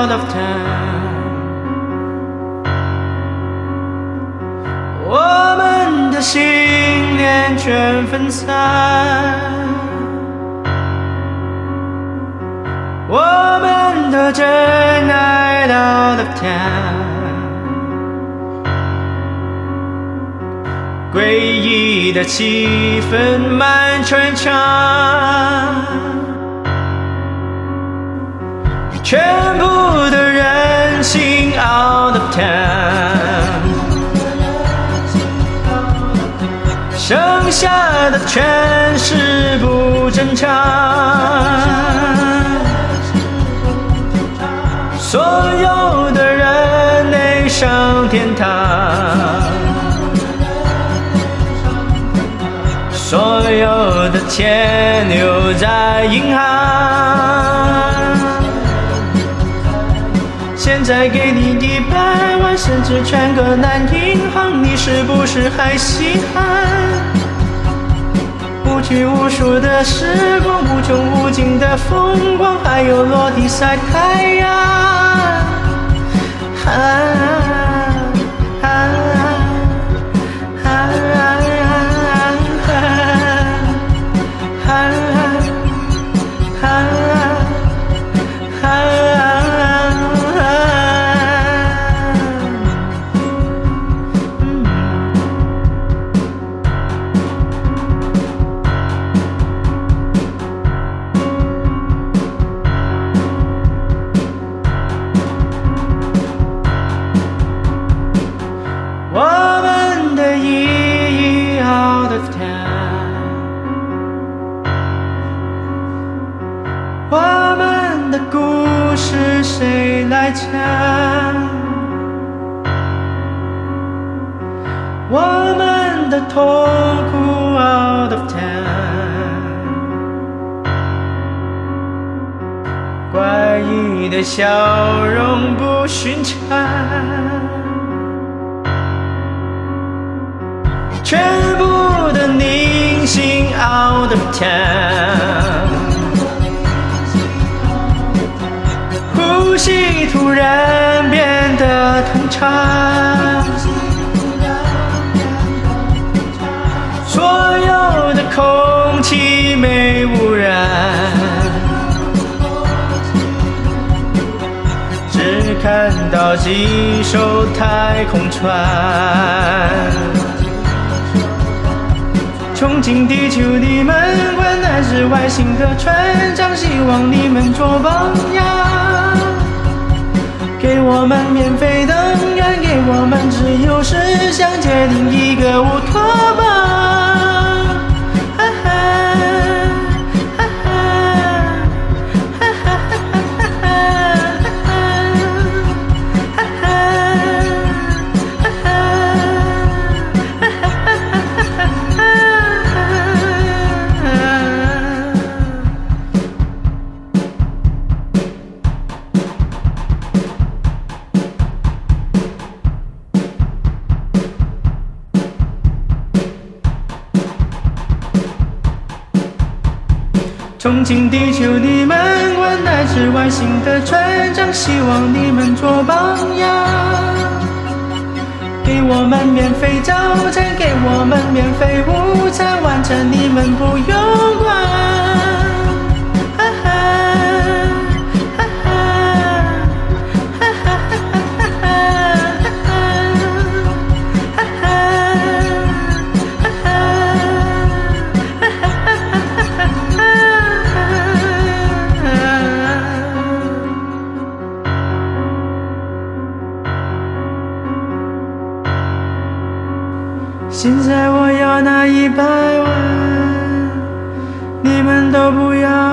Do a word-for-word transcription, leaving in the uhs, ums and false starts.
out of town。我们的信念全分散，我们的真爱 out of town。诡异的气氛满全场，全部的人心 out of town， 剩下的全是不正常，所有的人得上天堂，所有的钱留在银行。现在给你一百万，甚至全个南银行，你是不是还稀罕？无拘无束的时光，无穷无尽的风光，还有落地晒太阳。啊啊啊我们的意义 out of town， 我们的故事谁来讲？我们的痛苦 out of town， 怪异的笑容不寻常，全部的宁静 out of town， 呼吸突然变得通畅，所有的空气没污染，只看到几艘太空船，憧憬地球你们管那是外星的船长，希望你们做榜样，给我们免费能源，给我们自由思想，界定一个乌托邦。憧憬地球你们管那是外星的船长，希望你们做榜样，给我们免费早餐，给我们免费午餐，晚餐你们不用管。现在我要那一百万，你们都不要。